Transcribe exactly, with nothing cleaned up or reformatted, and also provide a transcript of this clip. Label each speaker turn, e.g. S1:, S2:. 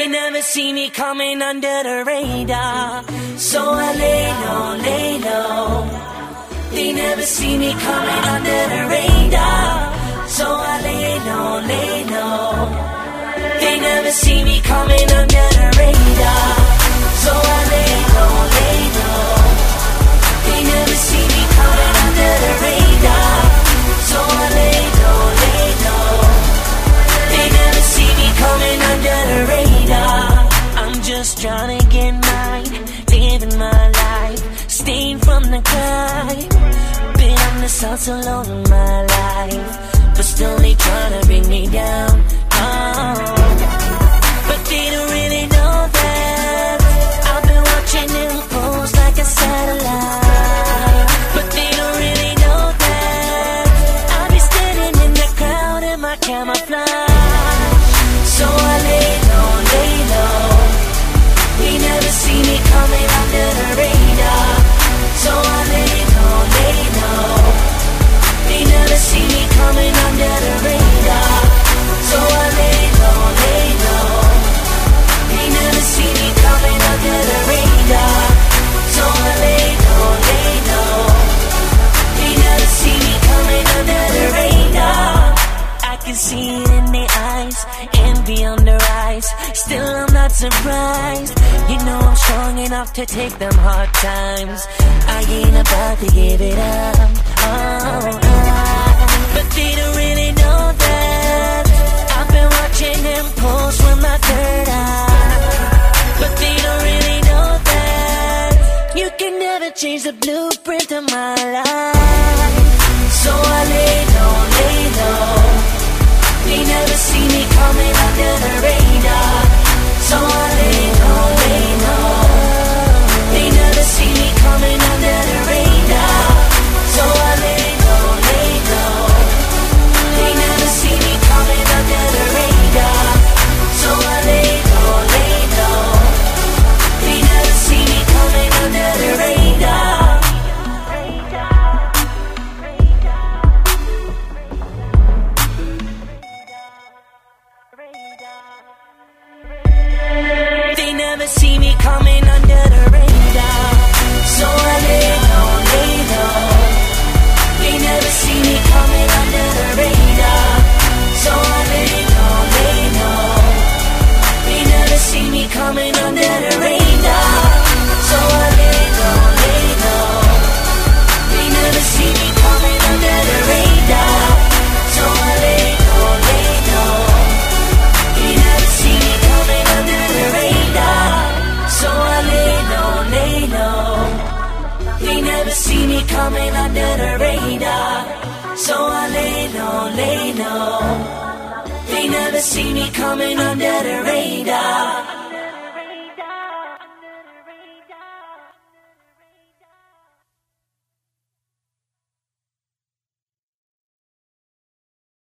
S1: never see me coming under the radar, so I lay low, lay low. They never see me coming under the radar, so I lay low, lay low. They never see me coming under the radar, so I lay low, lay low. They never see me coming under the radar, so I lay low, lay low. They never see me coming under the radar. I'm just trying to get mine, living my life, staying from the crime. Been on the south so long in my life, but still they trying to bring me down. Oh. But they don't really know that I've been watching them pose like a satellite. But they don't really know that I'll be standing in the crowd in my camouflage. So I lay low, lay low. They never see me coming under the radar, so I lay low, lay low. They never see me coming under the radar, so I lay low, lay low. They never see me coming under the radar, so I lay low, lay low. They never see me coming under the radar. I can see it in their eyes, envy on their eyes. Still I'm not surprised. You know I'm strong enough to take them hard times. I ain't about to give it up. Oh, I, but they don't really know that I've been watching them pose with my third eye. But they don't really know that you can never change the blueprint of my life. So I lay low, lay low. They never see me coming under the radar, so I lay low, lay low. They never see me coming under the radar, so I lay low, lay low. They never see me coming under the radar, so I lay low, lay low. They never see me coming under the radar. They never see me coming under the radar, so I lay low, lay low. They never see me coming under the radar, so I lay low, lay low. They never see me coming under the radar, so I lay low, lay low. They never see me coming under the radar, so I lay low, lay low. They never see me coming under the radar, so I lay low, lay low. They never see me coming under the radar, so I lay low, lay low. They never see me coming under the radar.